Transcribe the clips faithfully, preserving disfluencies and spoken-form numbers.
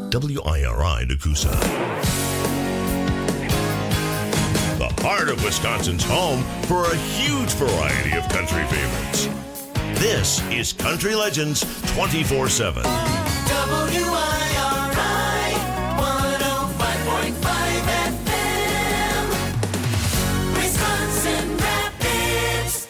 W I R I Nakusa. The heart of Wisconsin's home for a huge variety of country favorites. This is Country Legends twenty-four seven. W I R I one oh five point five F M, Wisconsin Rapids.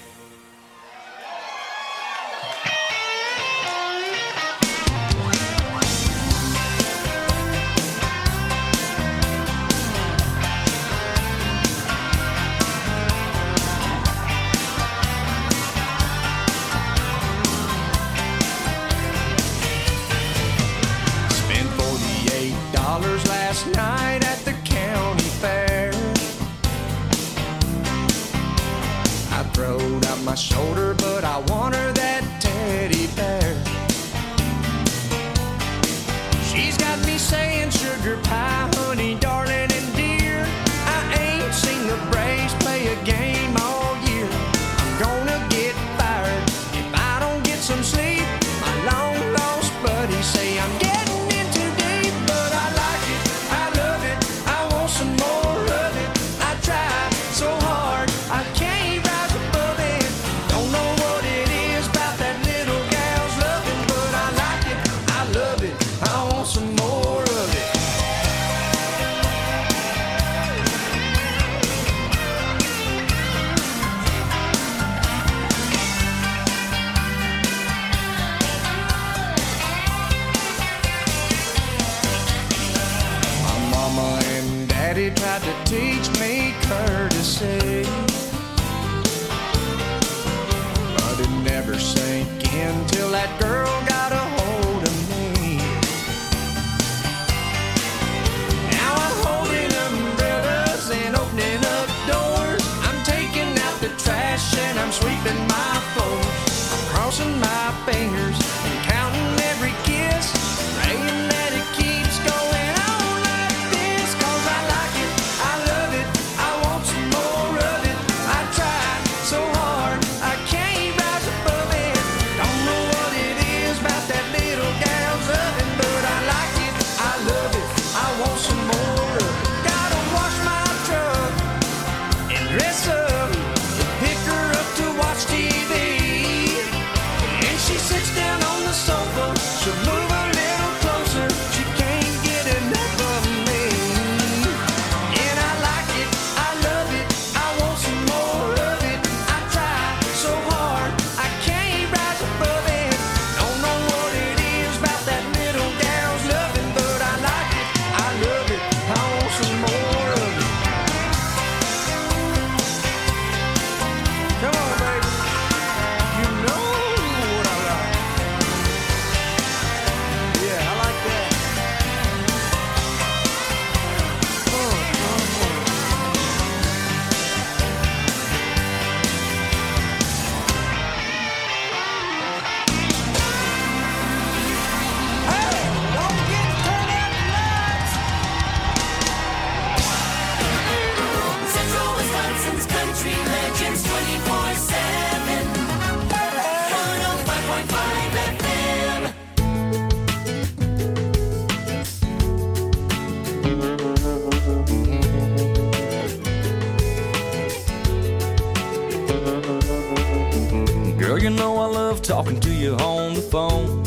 Last night at the county fair, I throwed out my shoulder, but I want her that teddy bear. She's got me saying sugar pie, honey, darling, and dear. I ain't seen the Braves play a game all year. I'm gonna get fired if I don't get some sleep. My long lost buddies say I'm getting tried to teach me courtesy, but it never sank in till that girl got a hold of me. Now I'm holding umbrellas and opening up doors. I'm taking out the trash and I'm sweeping my floors. I'm crossing my fingers and counting every kiss, praying that it keeps going. Talking to you on the phone,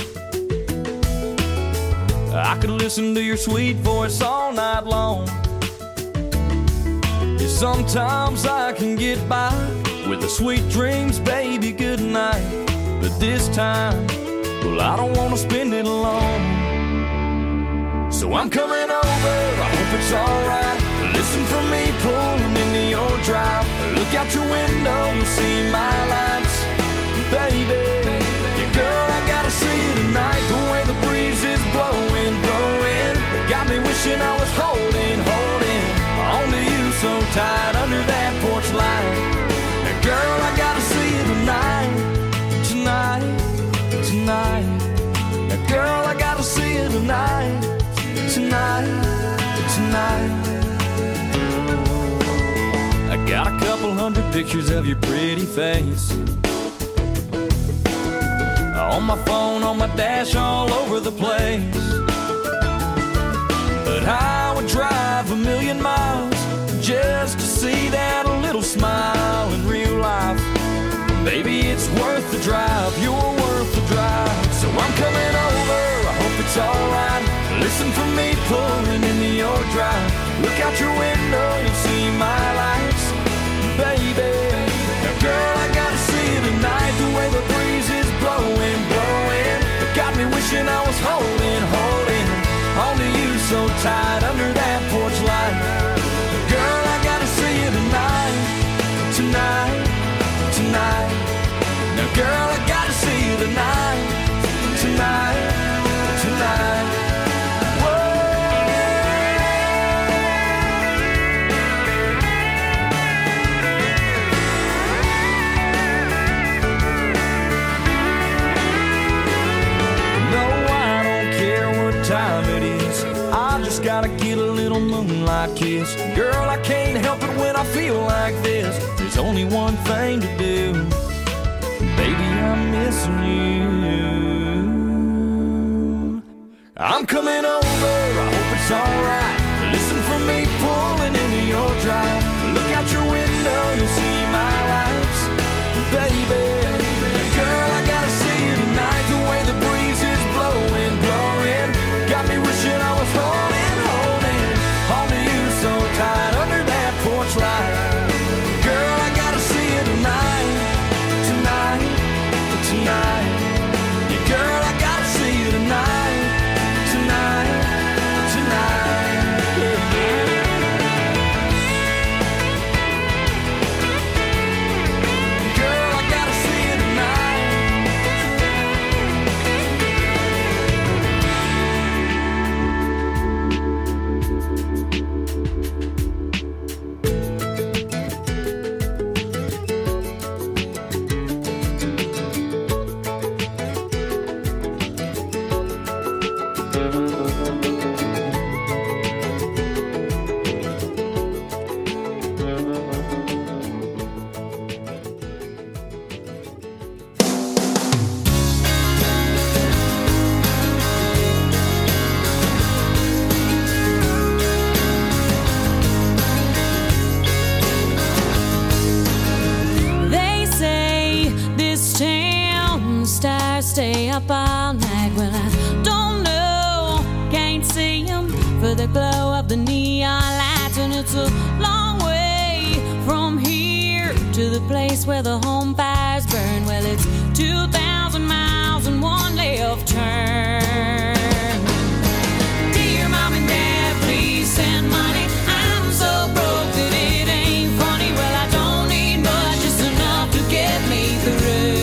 I could listen to your sweet voice all night long. Yeah, sometimes I can get by with the sweet dreams, baby, good night. But this time, well, I don't want to spend it alone. So I'm coming over, I hope it's alright. Listen for me pulling into your drive. Look out your window, you'll see my lights. Baby, yeah, girl, I gotta see you tonight. The way the breeze is blowing, blowing, got me wishing I was holding, holding on to you so tight under that porch light. Now, girl, I gotta see you tonight, tonight, tonight. Now, girl, I gotta see you tonight, tonight, tonight. I got a couple hundred pictures of your pretty face on my phone, on my dash, all over the place. that I would drive a million miles just to see that little smile in real life. Baby, it's worth the drive, you're worth the drive. So I'm coming over, I hope it's alright. Listen for me pulling into your drive. Look out your window, you'll see my lights. Baby, now girl, I gotta see you tonight. The way the breeze is blowing, blowing, it got me wishing I was holding, holding onto you so tight under that porch light. Girl, I gotta see you tonight, tonight, tonight. Now girl, I gotta see you tonight, tonight, tonight. Gotta get a little moonlight kiss. Girl, I can't help it when I feel like this. There's only one thing to do. Baby, I'm missing you. I'm coming over, I hope it's alright. Listen for me pulling into your drive. Look out your window, you'll see my lights. Baby, girl, I gotta see you tonight. The way the breeze is blowing, blowing, got me wishing I was home. So tight under that porch light. Girl, I gotta see you tonight, tonight, tonight. Yeah, girl, I gotta see you tonight, tonight, tonight. Yeah, yeah. Girl, I gotta see you stay up all night. Well, I don't know, can't see them for the glow of the neon lights. And it's a long way from here to the place where the home fires burn. Well, it's two thousand miles and one left turn. Dear Mom and Dad, please send money. I'm so broke that it ain't funny. Well, I don't need much, just enough to get me through.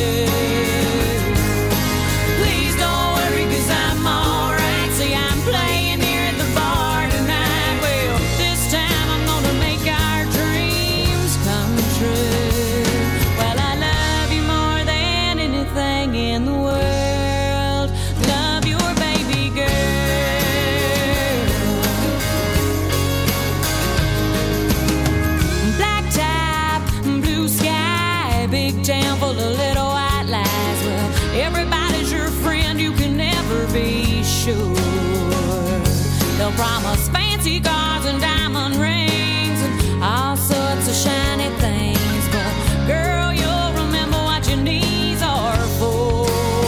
They'll promise fancy cars and diamond rings and all sorts of shiny things, but girl, you'll remember what your knees are for.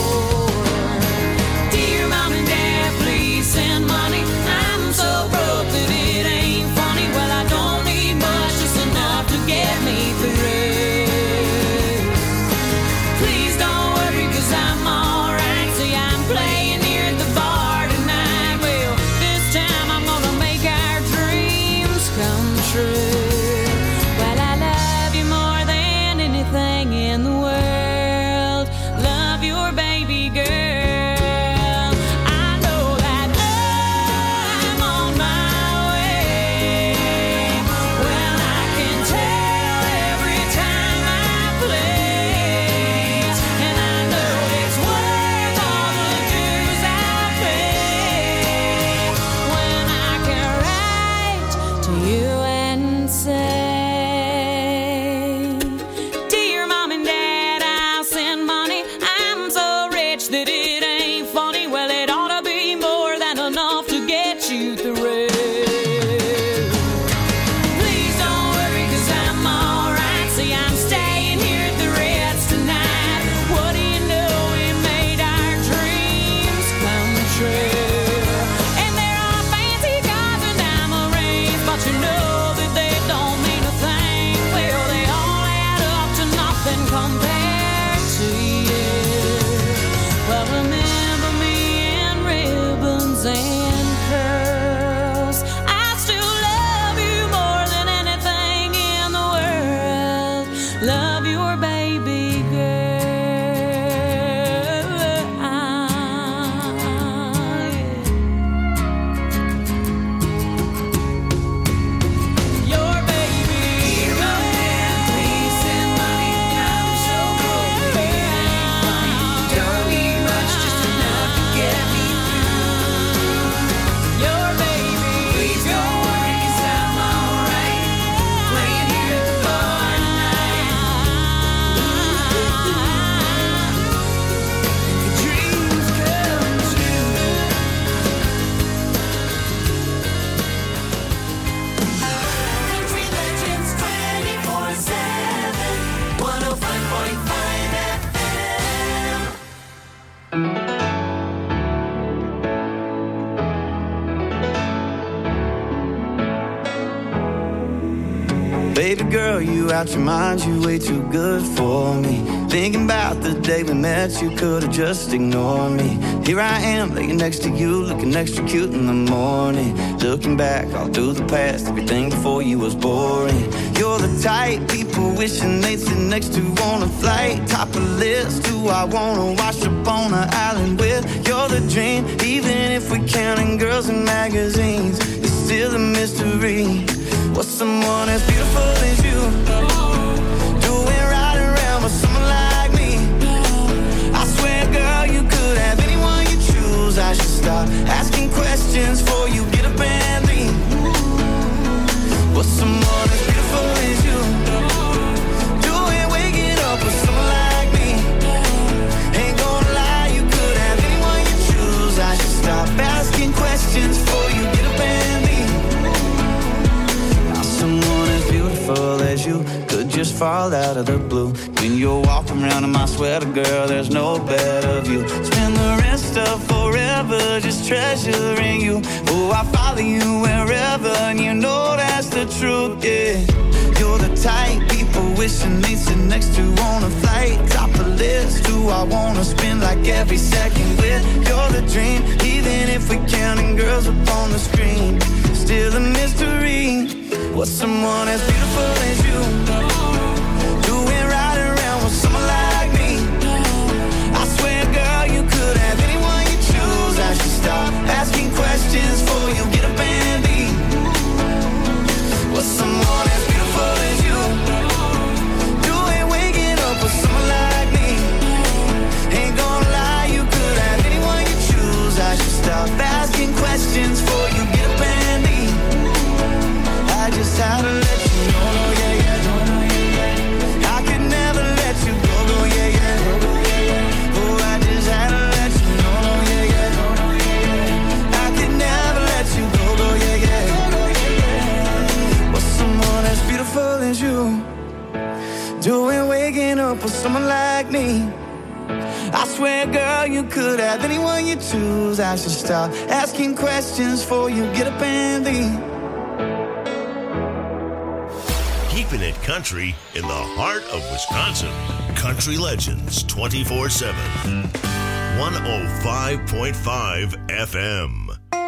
Dear Mom and Dad, please send money. I'm so broke that it ain't funny. Well, I don't need much, just enough to get me through. Please don't worry, 'cause I'm alright. See, I'm playing here at the bar tonight. Well, this time I'm gonna make our dreams Baby girl, you out your mind, you way too good for me. Thinking about the day we met, you could've just ignored me. Here I am, laying next to you, looking extra cute in the morning. Looking back all through the past, everything before you was boring. You're the type people wishing they'd sit next to on a flight. Top of the list, who I wanna wash up on an island with. You're the dream, even if we're counting girls in magazines. It's still a mystery. What's someone as beautiful as you doing right around with someone like me? I swear, girl, you could have anyone you choose. I should stop asking questions before you get up and leave. What's someone as beautiful as you doing waking up with someone like me? Ain't gonna lie, you could have anyone you choose. I should stop asking questions before you get up and leave. Someone as beautiful as you could just fall out of the blue. When you're walking around in my sweater, girl, there's no better view. Spend the rest of forever just treasuring you. Oh, I follow you wherever, and you know that's the truth, yeah. You're the type people wishing they'd sit next to on a flight. Top the list, who I wanna spend like every second with. You're the dream, even if we're counting girls up on the screen. Still a mystery. What's someone as beautiful as you doing right around with someone like me? I swear, girl, you could have anyone you choose. I should stop asking questions before you get up and leave. What's someone as beautiful as you doing waking up with someone like me? Ain't gonna lie, you could have anyone you choose. I should stop asking questions before you get up and leave. I just had to let you know, no, yeah, yeah, no, no, yeah, yeah. I could never let you go, go, yeah, yeah, no, no, yeah, yeah. Oh, I just had to let you know, no, yeah, yeah, no, no, yeah, yeah. I could never let you go, go, yeah, yeah, no, no, yeah, yeah. What's someone as beautiful as you doing waking up with someone like me? I swear, girl, you could have anyone you choose. I should stop asking questions before you get up and leave. Keeping it country in the heart of Wisconsin. Country Legends twenty-four seven. one oh five point five F M.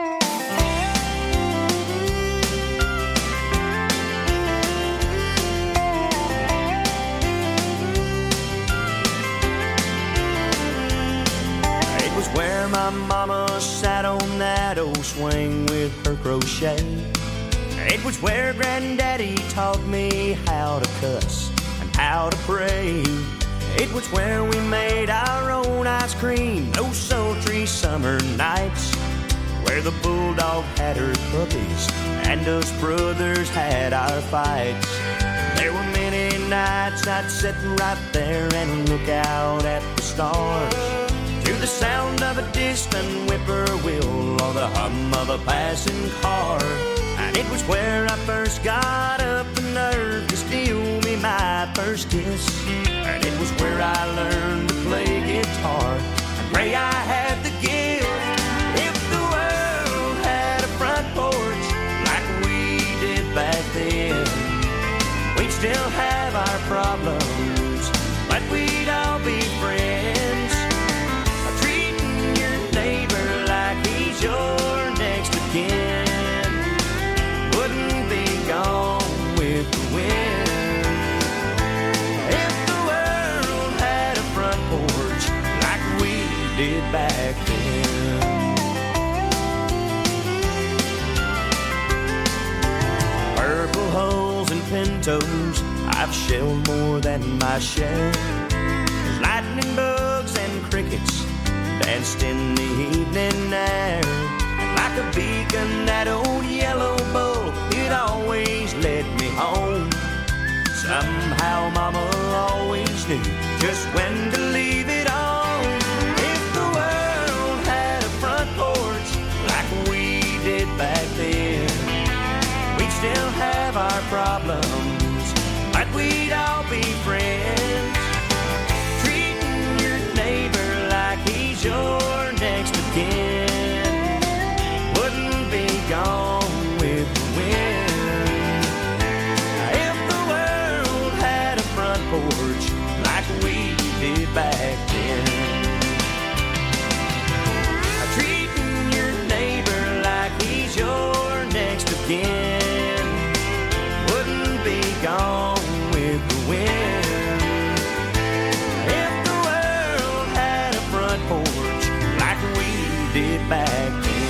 It was where my mama sat on that old swing with her crochet. It was where Granddaddy taught me how to cuss and how to pray. It was where we made our own ice cream those sultry summer nights, where the bulldog had her puppies and us brothers had our fights. There were many nights I'd sit right there and look out at the stars, to the sound of a distant whippoorwill or the hum of a passing car. And it was where I first got up the nerve to steal me my first kiss. And it was where I learned to play guitar and pray I had the gift. If the world had a front porch like we did back then, we'd still have our problems, but we'd all be friends. Treating your neighbor like he's your next of kin wouldn't be gone with the wind. If the world had a front porch like we did back then. Purple hulls and pintos, I've shelled more than my share. Lightning bugs and crickets danced in the evening air. And like a beacon, that old yellow bull, it always led me home. Somehow Mama always knew just when to leave it on. If the world had a front porch like we did back then, we'd still have our problems, but we'd all be friends. Treating your neighbor like he's your next of kin wouldn't be gone with the wind. If the world did back then.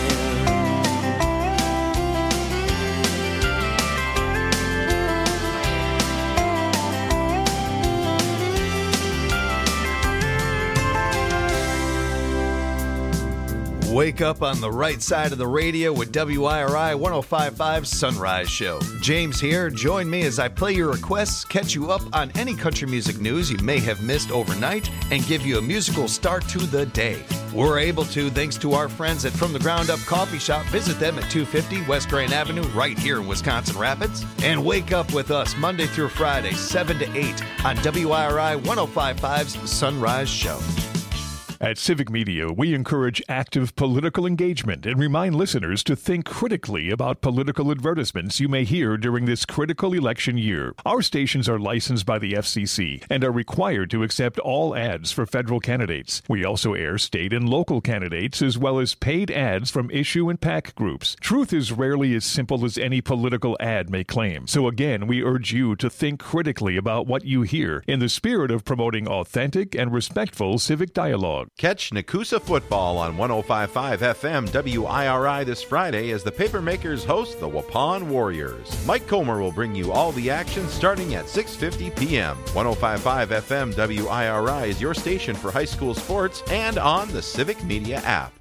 Wake up on the right side of the radio with W I R I one oh five point five Sunrise Show. James here. Join me as I play your requests, catch you up on any country music news you may have missed overnight, and give you a musical start to the day. We're able to thanks to our friends at From the Ground Up Coffee Shop. Visit them at two fifty West Grand Avenue right here in Wisconsin Rapids. And wake up with us Monday through Friday, seven to eight on W I R I one oh five point five's Sunrise Show. At Civic Media, we encourage active political engagement and remind listeners to think critically about political advertisements you may hear during this critical election year. Our stations are licensed by the F C C and are required to accept all ads for federal candidates. We also air state and local candidates as well as paid ads from issue and PAC groups. Truth is rarely as simple as any political ad may claim. So again, we urge you to think critically about what you hear in the spirit of promoting authentic and respectful civic dialogue. Catch Nakusa Football on one oh five point five F M W I R I this Friday as the Papermakers host the Waupun Warriors. Mike Comer will bring you all the action starting at six fifty p.m. one oh five point five F M W I R I is your station for high school sports and on the Civic Media app.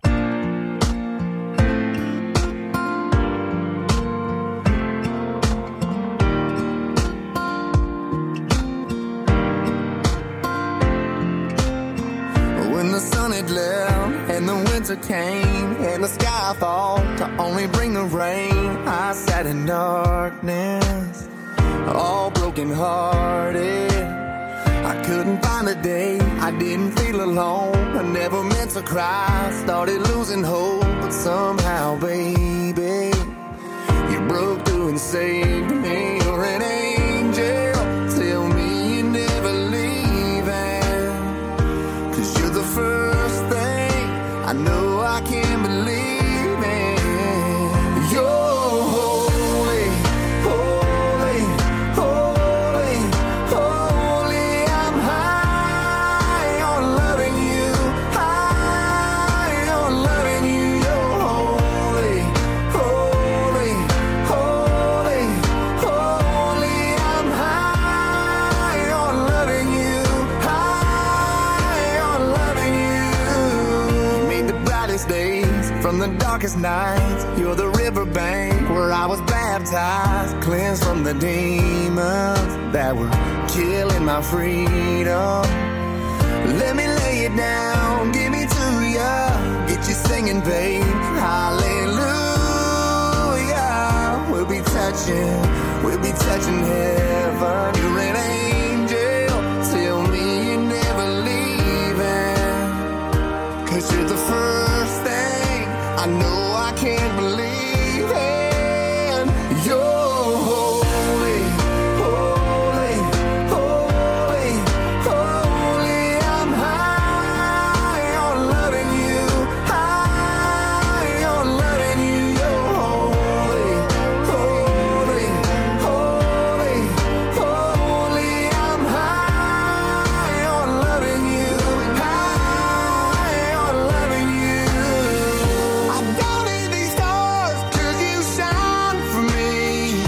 And the winter came and the sky thought to only bring the rain. I sat in darkness, all broken hearted. I couldn't find a day, I didn't feel alone. I never meant to cry, started losing hope. But somehow, baby, you broke through and saved me. You're an angel, tell me you're never leaving. Cause you're the first thing I know I can't believe in. You're holy, holy, holy, holy. I'm high on loving you, high on loving you. You're holy, holy, holy, holy. I'm high on loving you, high on loving you. The brightest days from the darkest nights. You're the riverbank where I was baptized, cleansed from the demons that were killing my freedom. Let me lay it down, give me to ya, get you singing, babe. Hallelujah. We'll be touching, we'll be touching heaven. You're an angel, tell me you're never leaving. Cause you're the first thing I know I can't believe in. You're holy, holy, holy, holy. I'm high on loving you, high on loving you. You're holy, holy, holy, holy. I'm high on loving you, high on loving you. I don't need these stars 'cause you shine for me.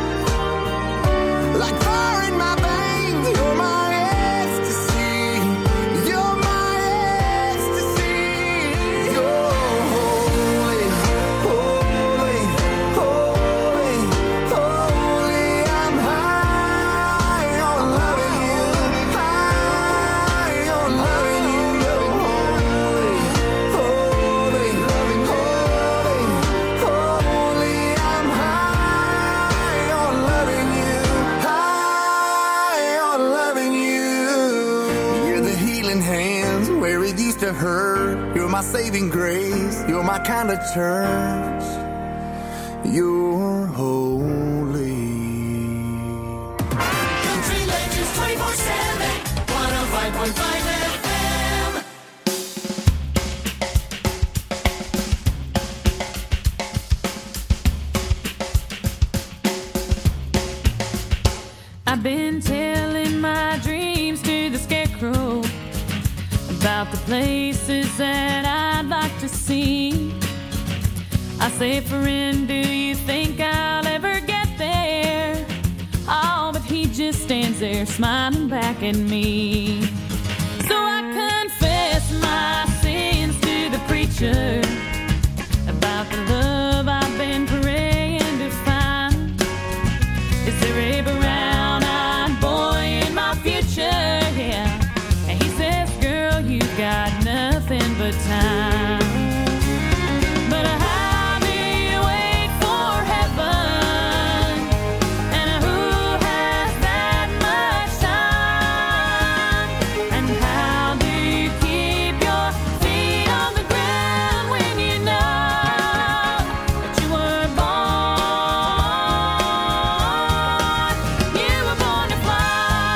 Like fire in my veins, you're my ecstasy. You're my ecstasy. You're holy, holy, holy, holy. I'm high on loving you, high on loving you. You're holy, holy, holy, holy. I'm high on loving you, high on loving you. You're the healing hands where it used to hurt. You're my saving grace. You're my kind of church. You're holy. Country Legends twenty-four seven, one oh five point five F M. I've been telling my dreams to the scarecrow about the places that I'd like to see. see. I say, friend, do you think I'll ever get there? Oh, but he just stands there smiling back at me. So I confess my sins to the preacher about the love I've been praying to find. Is there a brown-eyed boy in my future? Yeah. And he says, girl, you got nothing but time. But how do you wait for heaven? And who has that much time? And how do you keep your feet on the ground when you know that you were born? You were born to fly.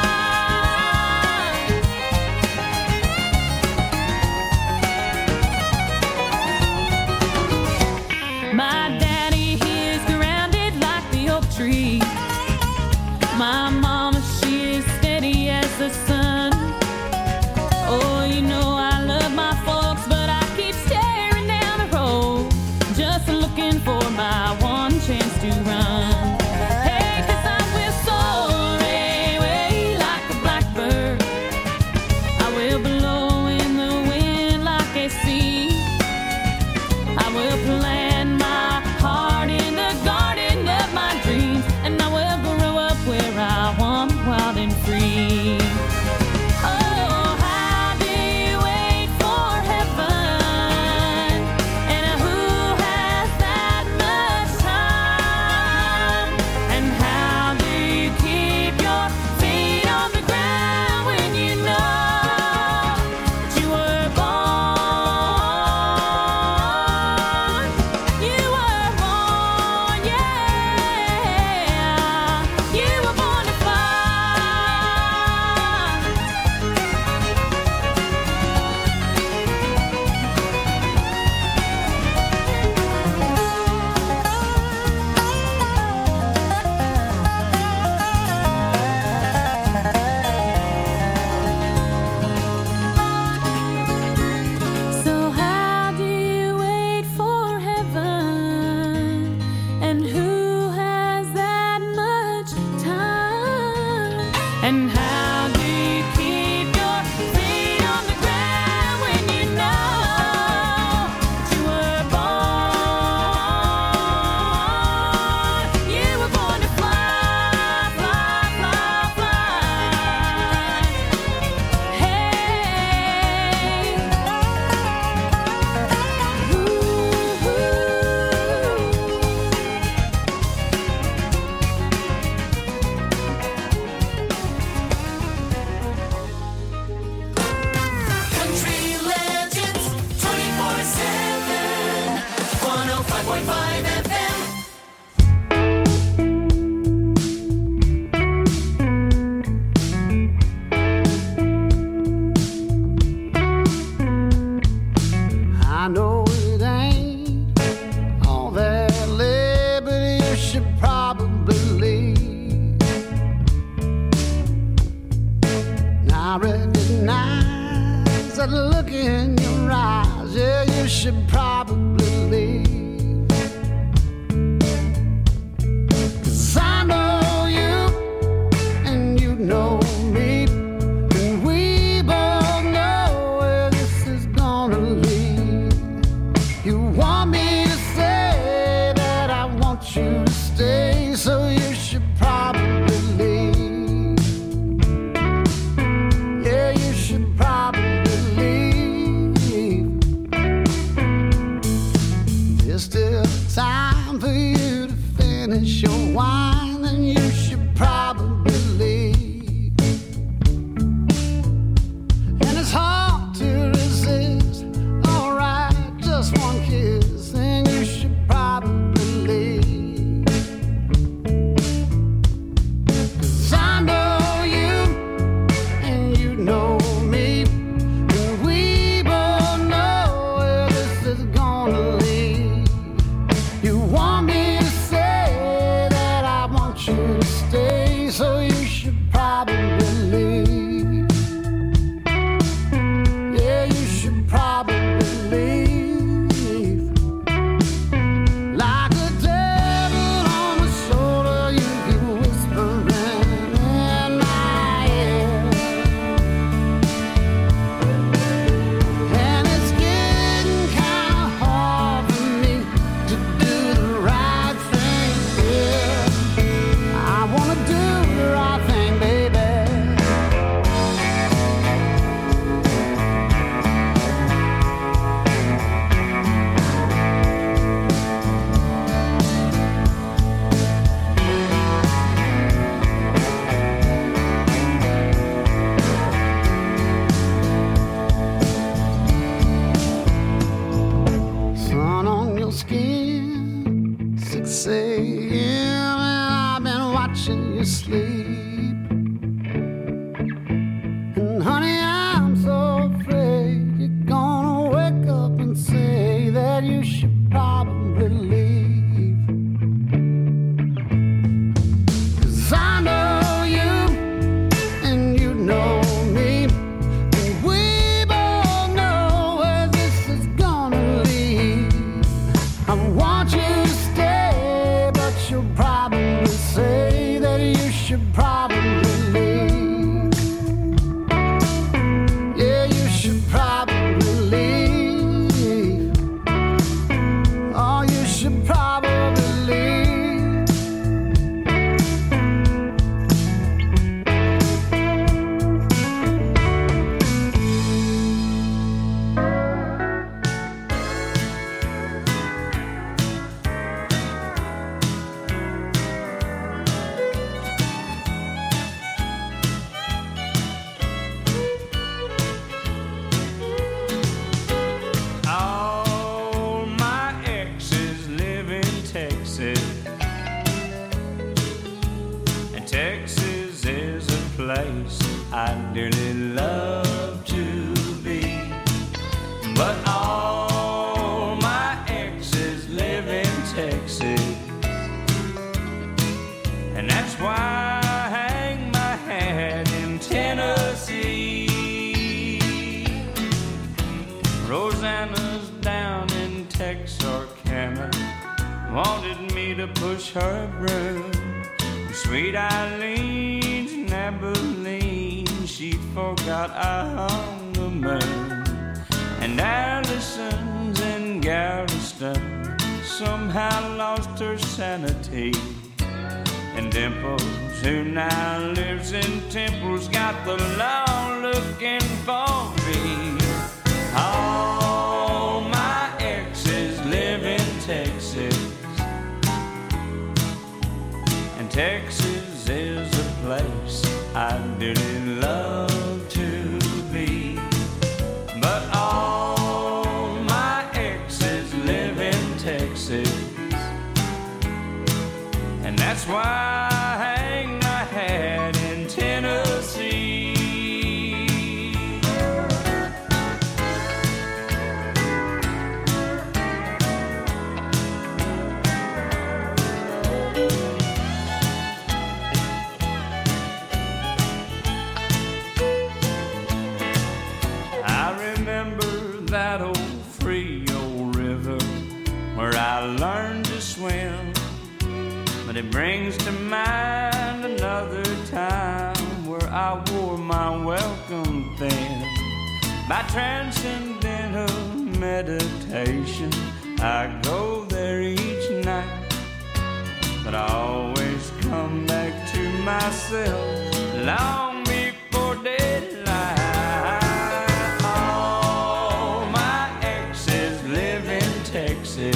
My daddy, he is grounded like the oak tree. My mama, she is steady as the sun. Oh, you know I love my folks, but I keep staring down the road, just looking for my one chance to run. Hey, 'cause I will soar away like a blackbird. I will blow in the wind like a sea. I will plant my heart in the garden of my dreams, and I will grow up where I want, wild and free. Oh, how do you wait for heaven? And who has that much time? And how do you keep your feet on the ground when you know that you were born? You were born, yeah. You were born to fly. So how do you wait for heaven? And who has that much time? And how do you keep your feet on the ground when you know that you were born? You were born to fly, fly, fly, fly. Hey. Country Legends twenty-four seven, one oh five point five F M. I know it ain't all that liberty you should probably leave. And I recognize that look in your eyes, yeah, you should probably leave. 'Cause I know you and you know me, and we both know where this is gonna lead. You want me to say that I want you to stay, so you should probably leave. Yeah, you should probably leave. There's still time for you to finish your wine, and you should probably leave. And it's hard to resist. Alright, just one kiss, and you should probably leave. 'Cause I know you and you know me, and we both know where this is gonna lead. You want me to say that I want you to stay, you sleep. And honey, I'm so afraid you're gonna wake up and say that you should probably leave. 'Cause I know you and you know me, and we both know where this is gonna lead. I want you to stay, but you'll probably say that you should probably leave. Yeah, you should probably leave. Oh, you should probably leave. All my exes live in Texas, and Texas is a place I dearly love to be. But all my exes live in Texas, and that's why I hang my hat in Tennessee. Rosanna's down in Texarkana, wanted me to push her broom. Sweet Eileen's in Abilene, she forgot I hung the moon. And Allison's in Galveston, somehow lost her sanity. And Dimples, who now lives in Temple's, got the law looking for me. All my exes live in Texas, and Texas is a place I dearly love to be. But all my exes live in Texas, and that's why I hang my hat in Tennessee. I remember that old Frio River where I learned to swim, but it brings to mind another time where I wore my welcome thin. By transcendental meditation, I go there each night, but I always come back to myself long before daylight. All my exes live in Texas,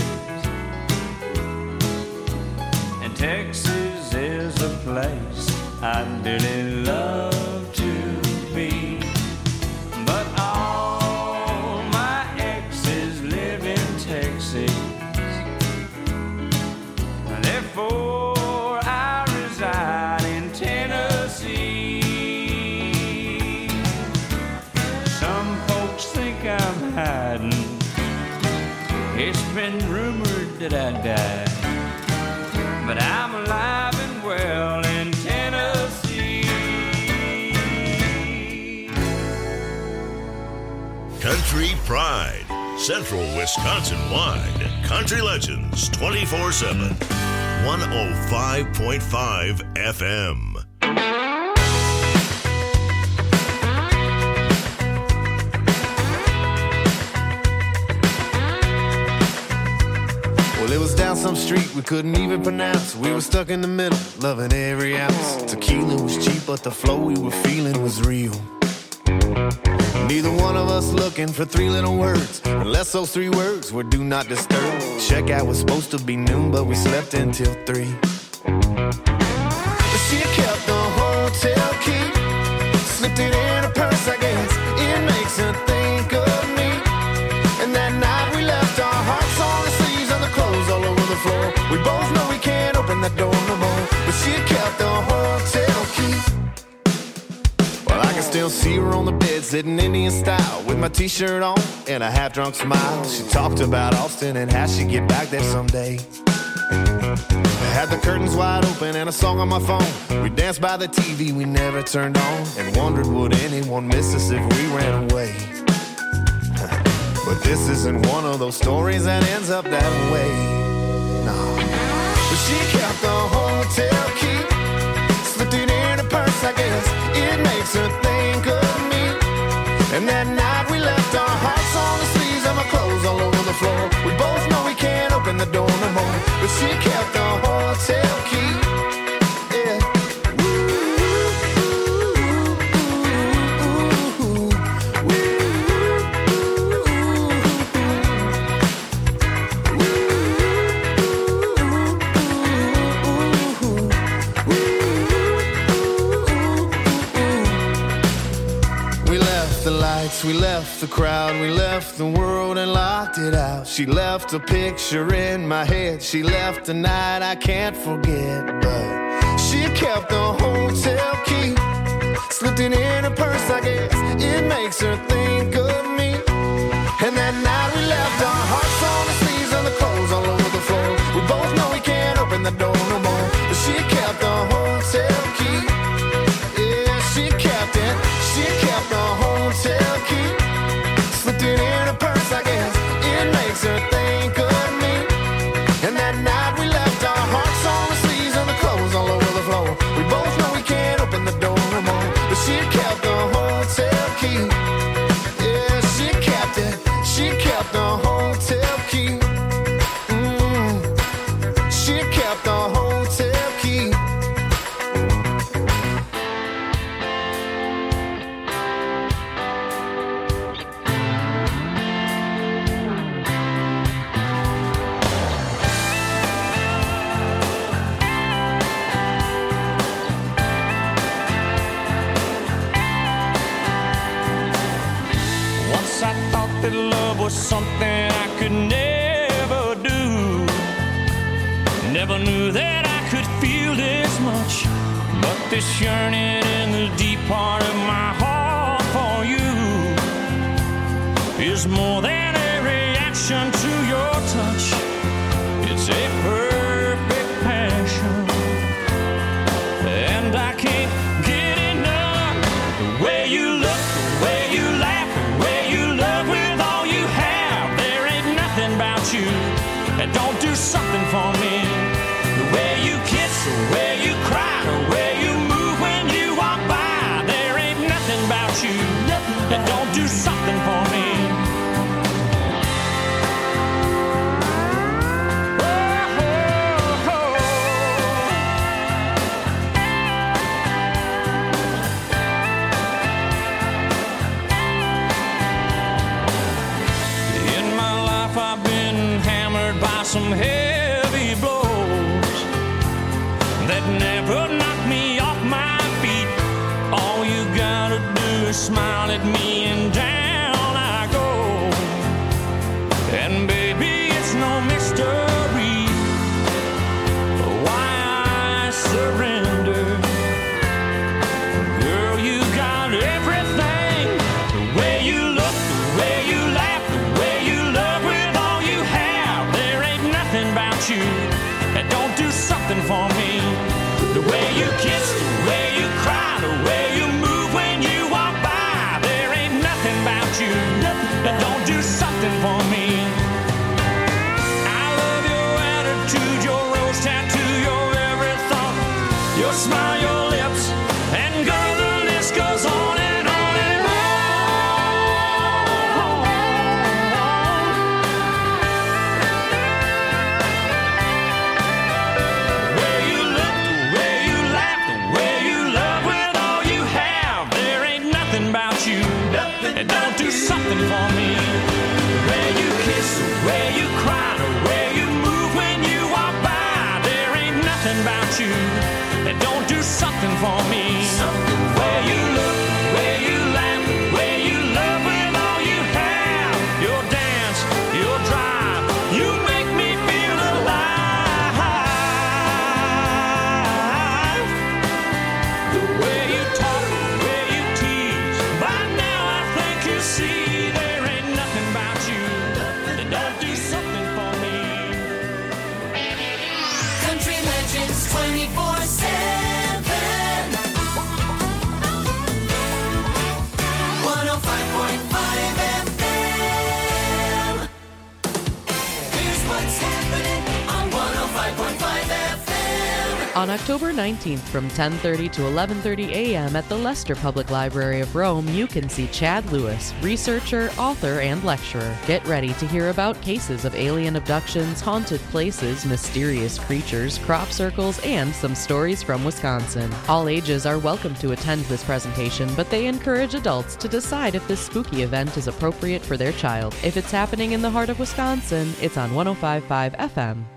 and Texas is a place I dearly love to be. But all my exes live in Texas, therefore I reside in Tennessee. Some folks think I'm hiding, it's been rumored that I died, but I'm alive and well in Tennessee. Country Pride, Central Wisconsin-wide. Country Legends twenty-four seven. one oh five point five F M. Well, it was down some street we couldn't even pronounce. We were stuck in the middle, loving every ounce. Tequila was cheap, but the flow we were feeling was real. Neither one of us looking for three little words, unless those three words were do not disturb. Checkout was supposed to be noon, but we slept until three. But she kept the hotel key, slipped it in her purse, I guess. It makes her think of me. And that night we left our hearts on the sleeves and the clothes all over the floor. We both know we can't open that door no more, but she kept the hotel see her on the bed, sitting Indian style, with my t-shirt on and a half-drunk smile. She talked about Austin and how she'd get back there someday. I had the curtains wide open and a song on my phone. We danced by the T V we never turned on, and wondered would anyone miss us if we ran away. But this isn't one of those stories that ends up that way. No. But she kept the hotel key, slipped it in her purse, I guess it makes her think of me. And that night we left our hearts on the sleeves of my clothes all over the floor. We both know we can't open the door no more, but she kept the hotel key. Yeah. We left the crowd, we left the world and locked it out. She left a picture in my head, she left a night I can't forget. But she kept the hotel key, slipped it in her purse, I guess it makes her think of me. And that night we left our hearts on the sleeves and the clothes all over the floor. We both know we can't open the door no more, but she kept the hotel key. Yeah, she kept it, she kept the hotel key, slipped it in her purse, I guess it makes her think of me. And that night we left our hearts on the sleeves and the clothes all over the floor. We both know we can't open the door no more, but she kept the hotel key. Yeah, she kept it, she kept the hotel key. Mm, she kept the hotel key. Once I thought that love was something I could never do. Never knew that I could feel this much, but this yearning in the deep part of my heart for you is more than a reaction to your touch. It's a perfect passion, and I can't get enough. The way you look, the way you laugh, the way you love with all you have. There ain't nothing about you that don't do something for me. The way you kiss, the way you cry, the way you move when you walk by. There ain't nothing about you that don't do something for me. Some heavy blows that never knock me off my feet. All you gotta do is smile at me and down I go. And baby, it's no mystery why I surrender. Girl, you got everything. The way you look, the way you laugh, the way you love with all you have. There ain't nothing about you that don't do something for me. The way you kiss, the way you cry, the way you move when you walk by. There ain't nothing about you that don't do something for me. I love your attitude, your rose tattoo, your every thought, your smile, your lips, and girl, the list goes on and on and on. The way you look, the way you laugh, the way you twenty-four seven. one oh five point five F M. Here's what's happening on one oh five point five F M. On October nineteenth from ten thirty to eleven thirty a.m. at the Leicester Public Library of Rome, you can see Chad Lewis, researcher, author, and lecturer. Get ready to hear about cases of alien abductions, haunted places, mysterious creatures, crop circles, and some stories from Wisconsin. All ages are welcome to attend this presentation, but they encourage adults to decide if this spooky event is appropriate for their child. If it's happening in the heart of Wisconsin, it's on one oh five point five F M.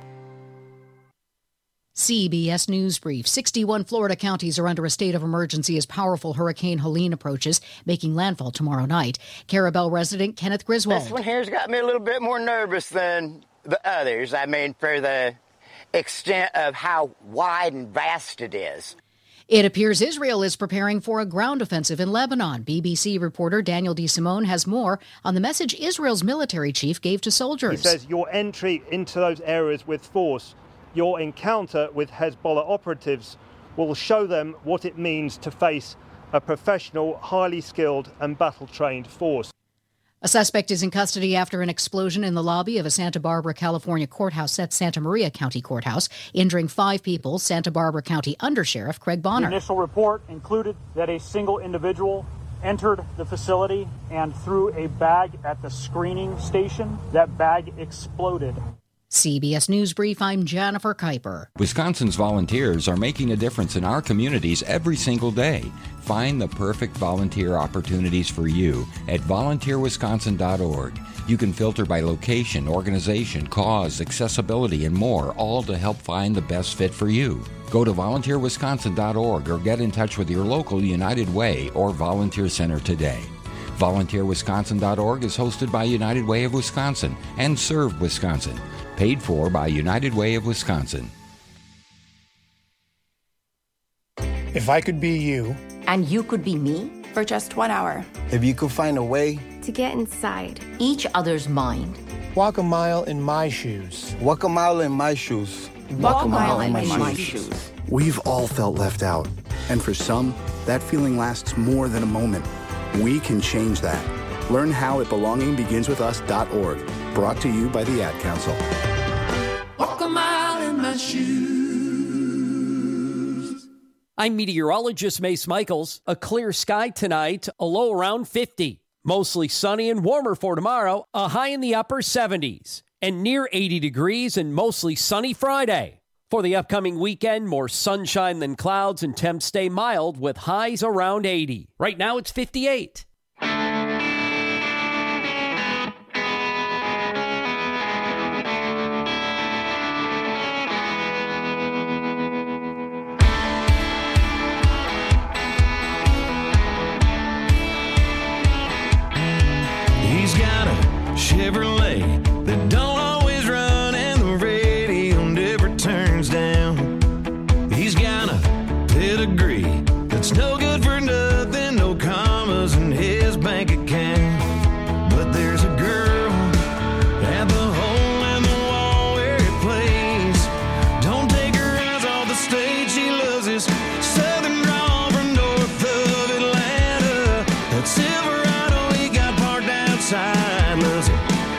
C B S News Brief. sixty-one Florida counties are under a state of emergency as powerful Hurricane Helene approaches, making landfall tomorrow night. Carabel resident Kenneth Griswold. This one here's got me a little bit more nervous than the others. I mean, for the extent of how wide and vast it is. It appears Israel is preparing for a ground offensive in Lebanon. B B C reporter Daniel DeSimone has more on the message Israel's military chief gave to soldiers. He says your entry into those areas with force, your encounter with Hezbollah operatives, will show them what it means to face a professional, highly skilled and battle-trained force. A suspect is in custody after an explosion in the lobby of a Santa Barbara, California courthouse at Santa Maria County Courthouse, injuring five people. Santa Barbara County Undersheriff Craig Bonner. The initial report included that a single individual entered the facility and threw a bag at the screening station. That bag exploded. C B S News Brief, I'm Jennifer Kuiper. Wisconsin's volunteers are making a difference in our communities every single day. Find the perfect volunteer opportunities for you at volunteer wisconsin dot org. You can filter by location, organization, cause, accessibility, and more, all to help find the best fit for you. Go to volunteer wisconsin dot org or get in touch with your local United Way or Volunteer Center today. volunteer wisconsin dot org is hosted by United Way of Wisconsin and Serve Wisconsin. Paid for by United Way of Wisconsin. If I could be you. And you could be me for just one hour. If you could find a way to get inside each other's mind. Walk a mile in my shoes. Walk a mile in my shoes. Walk, Walk a mile, mile in my, my shoes. shoes. We've all felt left out. And for some, that feeling lasts more than a moment. We can change that. Learn how at belonging begins with us dot org. Brought to you by the Ad Council. Walk a mile in my shoes. I'm meteorologist Mace Michaels. A clear sky tonight, a low around fifty. Mostly sunny and warmer for tomorrow, a high in the upper seventies. And near eighty degrees and mostly sunny Friday. For the upcoming weekend, more sunshine than clouds and temps stay mild with highs around eighty. Right now it's fifty-eight. Chevrolet that don't always run and the radio never turns down. He's got a pedigree that's no good for nothing, no commas in his bank account. But there's a girl at the hole in the wall where it plays. Don't take her eyes off the stage, she loves this southern drawl from north of Atlanta. That Silverado he got parked outside, loves it.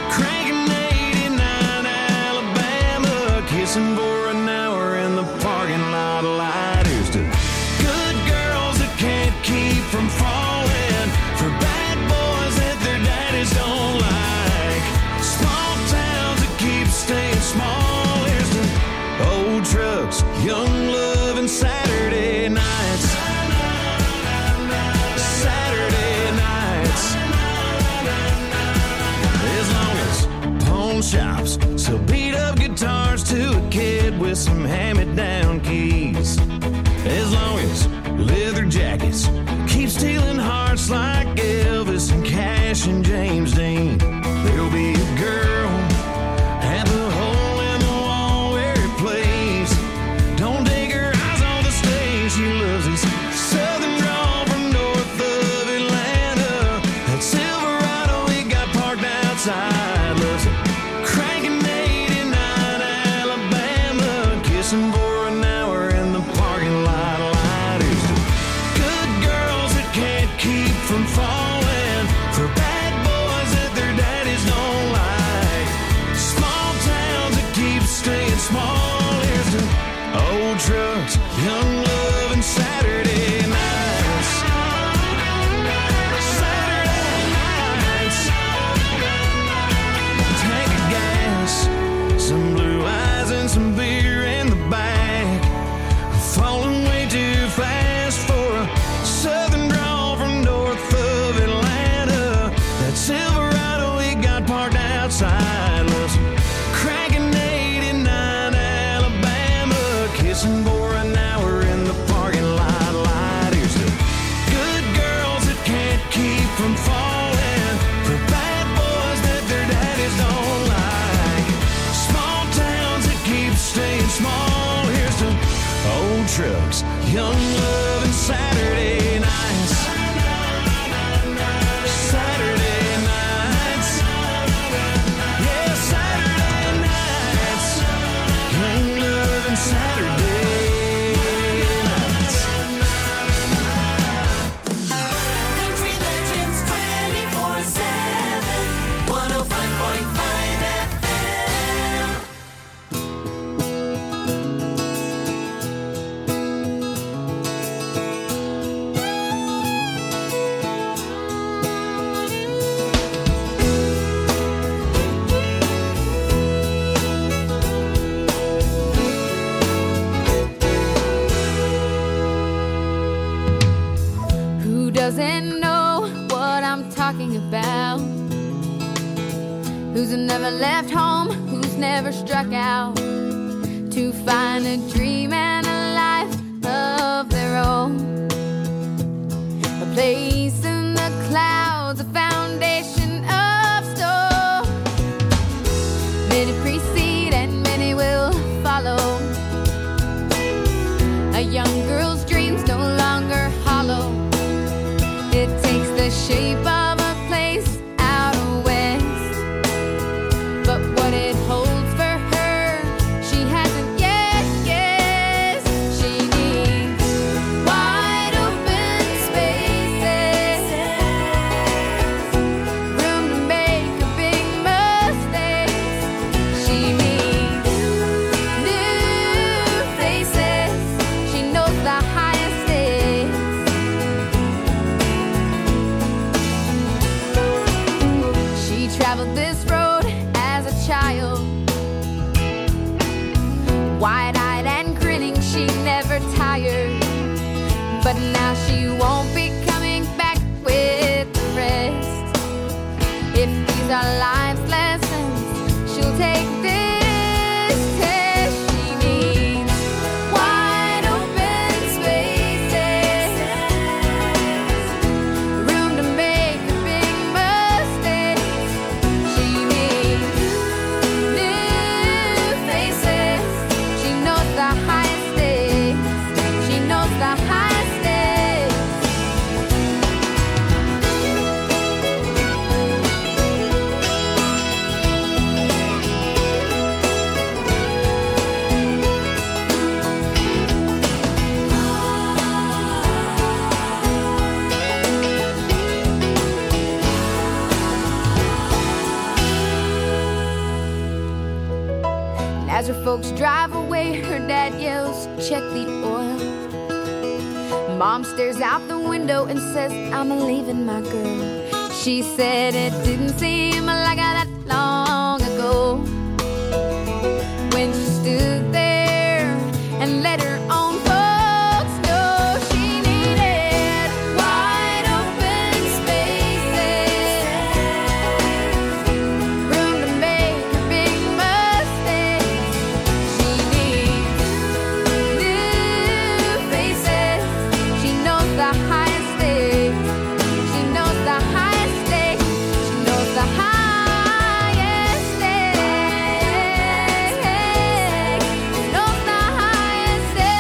For an hour in the parking lot of lighters to good girls that can't keep from falling for bad boys that their daddies don't like. Small towns that keep staying small. Here's to old trucks, young love, and Saturday nights. Saturday nights. As long as pawn shops sell beat up guitars to a kid with some hand-me-down keys. As long as leather jackets keep stealing hearts like Elvis and Cash and James Dean, there'll be a girl at the hole in the wall where it plays. Don't take her eyes on the stage, she loves this southern drawl from north of Atlanta. That Silverado he got parked outside, loves it. Cranking eighty-nine Alabama, kissing for an old trucks, young love, and Saturday nights. Saturday nights. Tank of gas, some blue eyes and some beer in the back. Falling way too fast for a southern drawl from north of Atlanta. That Silverado we got parked outside was cranking eighty-nine Alabama, kissing for an hour in the parking lot. Light. Here's the good girls that can't keep from falling for bad boys that their daddies don't like. Small towns that keep staying small. Here's to old trucks, young love, and Saturday nights. Saturday nights. Yeah, Saturday nights. Young love and Saturday nights. Country Legends twenty-four seven, one oh five point five F M. Who doesn't know what I'm talking about? Who's never left home? Who's never struck out to find a dream and a life of their own? A place in the clouds, a foundation of stone. Many precede and many will follow. A young girl's dreams no longer hollow. It takes the shape of a place out west. But what it holds for her, she hasn't yet guessed. She needs wide open spaces, room to make a big mistakes. She needs new faces. She knows the highest stakes. She traveled this road as a child, wide-eyed and grinning, she never tired. But now she won't be coming back with the rest. If these are life's lessons, she'll take this test. She needs wide open spaces, room to make a big mistake. She needs new faces. She knows the highest stakes. She knows the highest stakes. And as her folks drive away, her dad yells, "Check the oil." Mom stares out the window and says, "I'm leaving my girl." She said it didn't seem like that long ago when she stood there and let her own folks know she needed wide open spaces, room to make a big mistake. She needs new faces. She knows the highest stakes. She knows the highest stakes. She knows the highest stakes. She knows the highest stakes.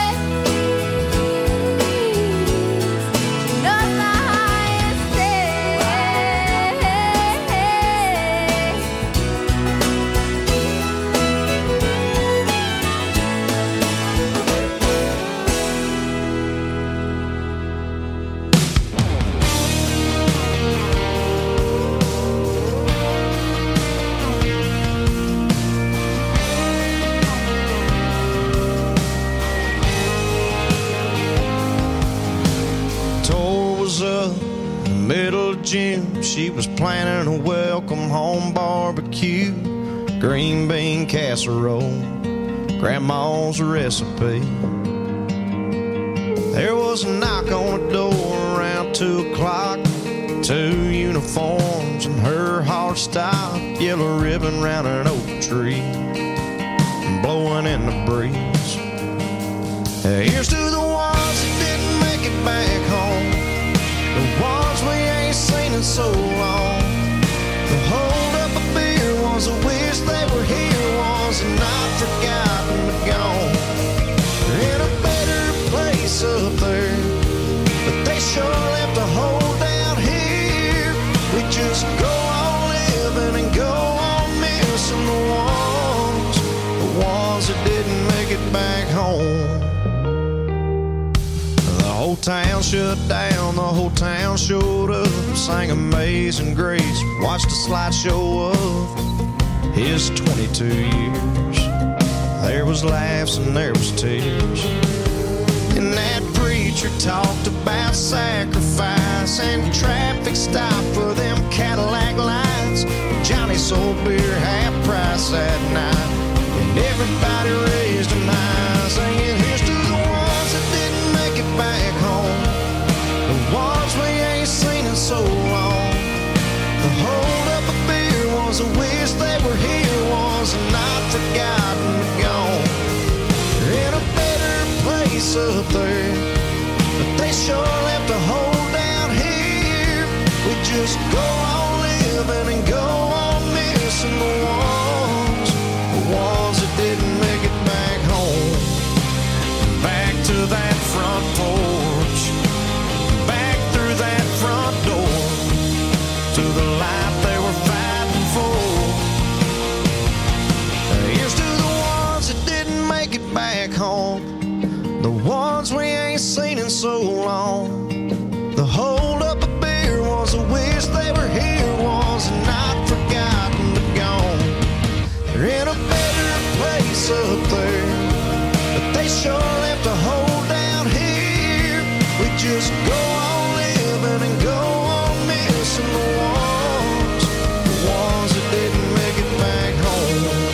June, she was planning a welcome home barbecue, green bean casserole, grandma's recipe. There was a knock on the door around two o'clock. Two uniforms and her heart stopped. Yellow ribbon round an oak tree, blowing in the breeze. Here's to the ones that didn't make it back home, the ones we ain't seen in so long. The hold up a beer was a wish they were here, was not forgotten but gone. They're in a better place up there, but they sure left a hole down here. We just go on living and go on missing the ones, the ones that didn't make it back home. The whole town shut down, the whole town showed up, sang Amazing Grace, watched a slideshow of his twenty-two years. There was laughs and there was tears, and that preacher talked about sacrifice and traffic stop for them Cadillac lights. Johnny sold beer half price that night, and everybody raised an eye, singing here's to the ones that didn't make it back home, the ones we ain't seen in so long. The hold up a beer was a wish they were here, was not forgotten but gone. They're in a better place up there, but they sure left a hole down here. We just go on living and go on missing the ones, the ones that didn't make it back home. Back to that front porch, back through that front door, to the life they were fighting for. Here's to the ones that didn't make it back home, the ones we ain't seen in so long. The hold up a beer was a wish they were here, was not forgotten but gone. They're in a better place up there, but they sure left a hole down here. We just go on living and go on missing the ones, the ones that didn't make it back home.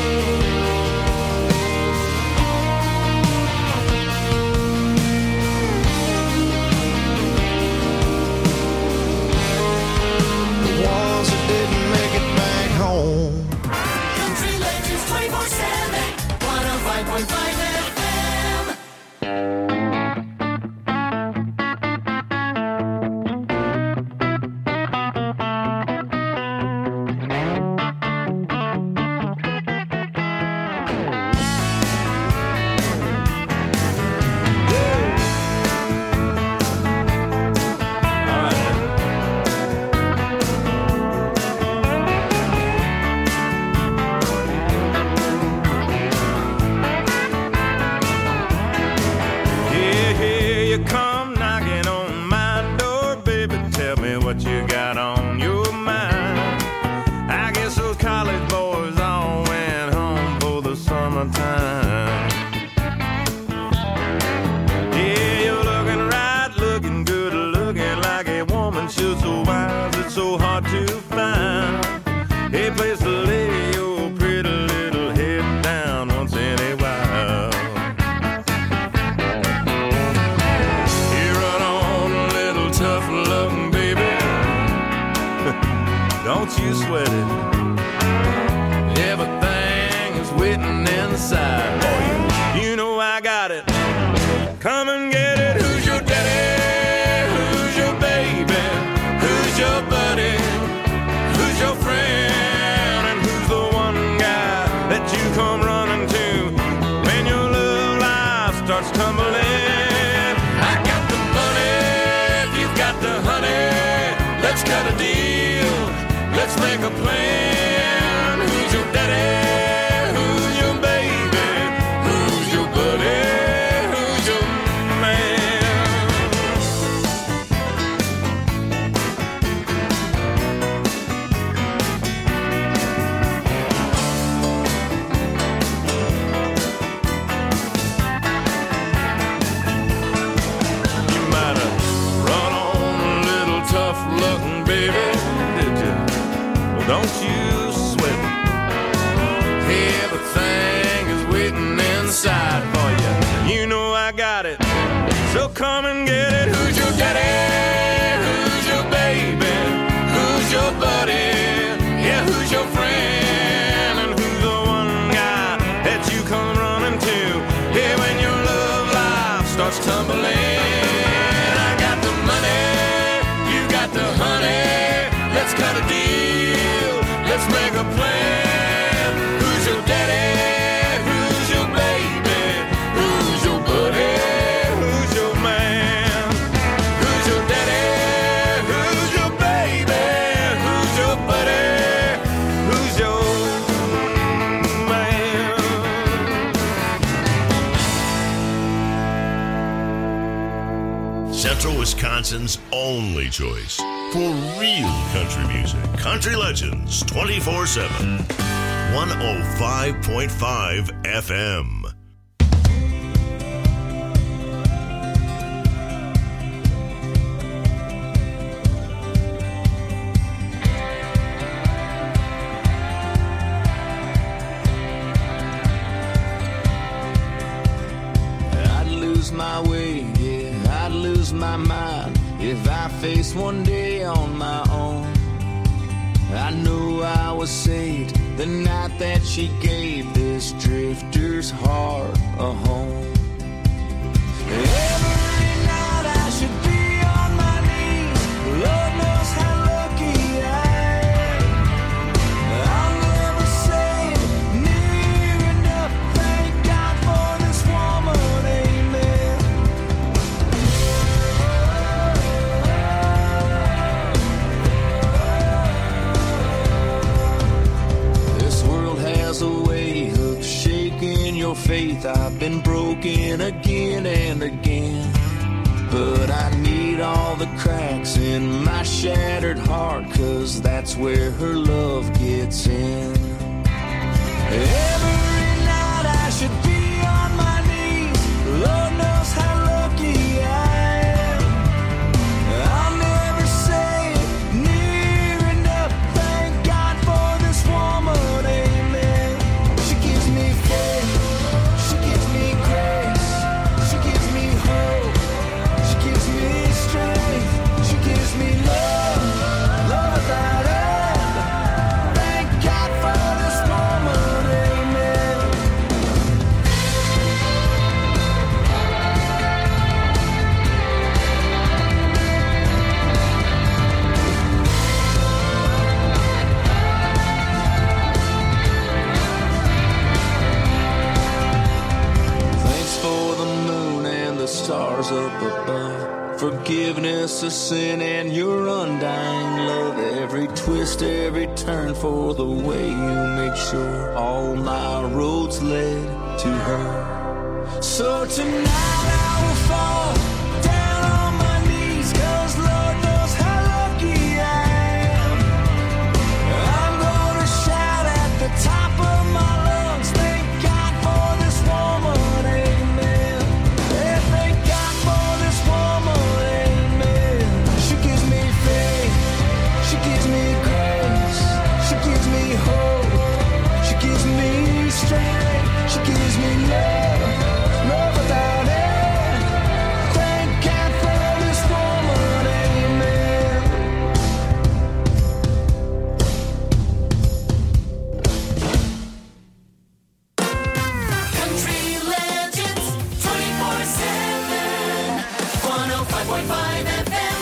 Country Legends twenty-four seven, one oh five point five F M. Don't you sweat it. Everything is waiting inside for you. You know I got it. Come and get it. Who's your daddy? Who's your baby? Who's your buddy? Who's your friend? And who's the one guy that you come running to when your love life starts tumbling? I got the money, if you've got the honey, let's cut a deal. Let's make a plan. Who's your daddy? Who's your baby? Who's your buddy? Who's your You might have run on a little tough looking inside for you. You know I got it, so come and get it. Who's your daddy? Who's your baby? Who's your buddy? Yeah, who's your friend? And who's the one guy that you come running to? Yeah, when your love life starts tumbling. I got the money, you got the honey. Let's cut a deal, let's make a plan. Who's your daddy? Who's your baby? Who's your buddy? Who's your man? Who's your daddy? Who's your baby? Who's your buddy? Who's your man? Central Wisconsin's only choice for real country music. Country Legends twenty-four seven. one oh five point five F M. I'd lose my way, yeah, I'd lose my mind if I faced one day on my own. I knew I was saved the night that she gave this drifter's heart a home. Every night I should be on my knees. Lord knows how lucky I am. I'll never say it near enough. Thank God for this woman, amen. This world has a way of shaking your faith. I've been broken again and again, but I need all the cracks in my shattered heart, 'cause that's where her love gets in. Every night I should be on my knees. Lord knows how lucky I am. I'll never say it near enough. Thank God for this woman, amen. She gives me faith, she gives me grace, she gives me hope, she gives me strength, she gives me love, love without end. Thank God for this woman, amen. Thanks for the moon and the stars up above, forgiveness of sin and your undying love. Every twist, every turn for the way you made sure all my roads led to her. So tonight I will fall down on my knees, 'cause Lord knows how lucky I am. I'm gonna shout at the top of my lungs. Thank God for this woman, amen. Yeah, thank God for this woman, amen. She gives me faith, she gives me grace, she gives me hope, she gives me strength, she gives me love, love without end. Thank God for this woman, amen. Country Legends twenty-four seven. one oh five point five F M.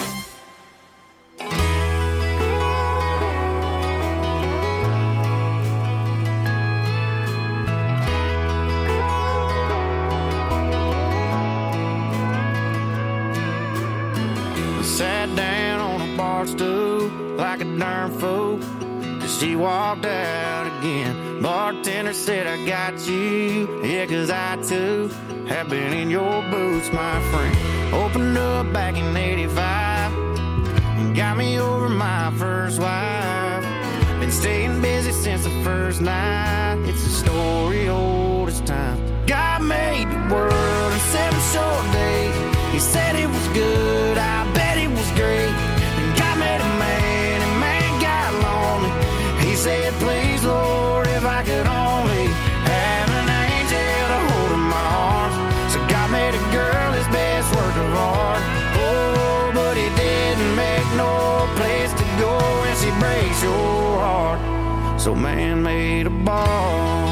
I sat down on a bar stool like a darn fool, 'cause she walked out again. Bartender said, I got you, yeah, 'cause I too have been in your boots, my friend. Opened up back in eighty-five and got me over my first wife. Been staying busy since the first night. It's a story old as time. God made the world in seven short days. He said it was good, I bet it was great. And God made a man, and man got lonely. He said, please, Lord, if I could only have an angel to hold so man made a bar.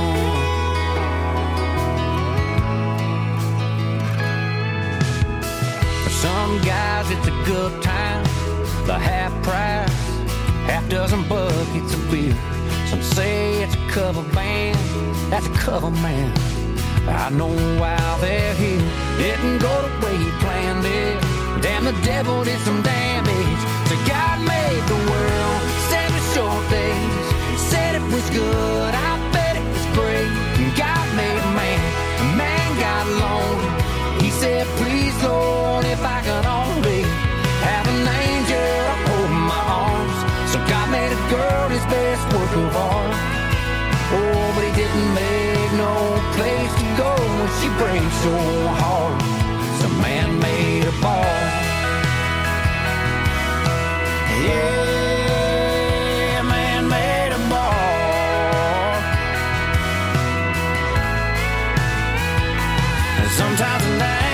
For some guys it's a good time, the half price, half dozen buckets of beer. Some say it's a cover band, that's a cover man. I know why they're here. Didn't go the way you planned it. Damn, the devil did some damage. So God made the world, seven short days. Said it was good, I bet it was great. And God made man, and man got lonely. He said, please Lord, if I could only have an angel holding my arms. So God made a girl his best work of art. Oh, but he didn't make no place to go when she breaks so hard. So man made a bar. Yeah, man made a bar. And sometimes at night